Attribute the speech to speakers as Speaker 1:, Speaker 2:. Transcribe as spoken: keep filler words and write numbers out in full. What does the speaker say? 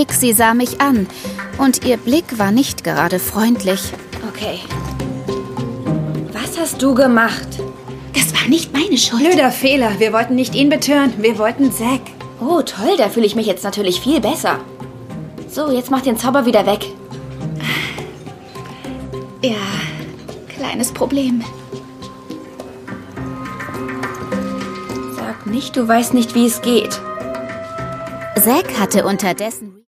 Speaker 1: Nixie sah mich an und ihr Blick war nicht gerade freundlich.
Speaker 2: Okay. Was hast du gemacht?
Speaker 1: Das war nicht meine Schuld.
Speaker 3: Blöder Fehler. Wir wollten nicht ihn betören. Wir wollten Zack.
Speaker 2: Oh, toll. Da fühle ich mich jetzt natürlich viel besser. So, jetzt mach den Zauber wieder weg.
Speaker 1: Ja, kleines Problem.
Speaker 2: Sag nicht, du weißt nicht, wie es geht.
Speaker 1: Zack hatte unterdessen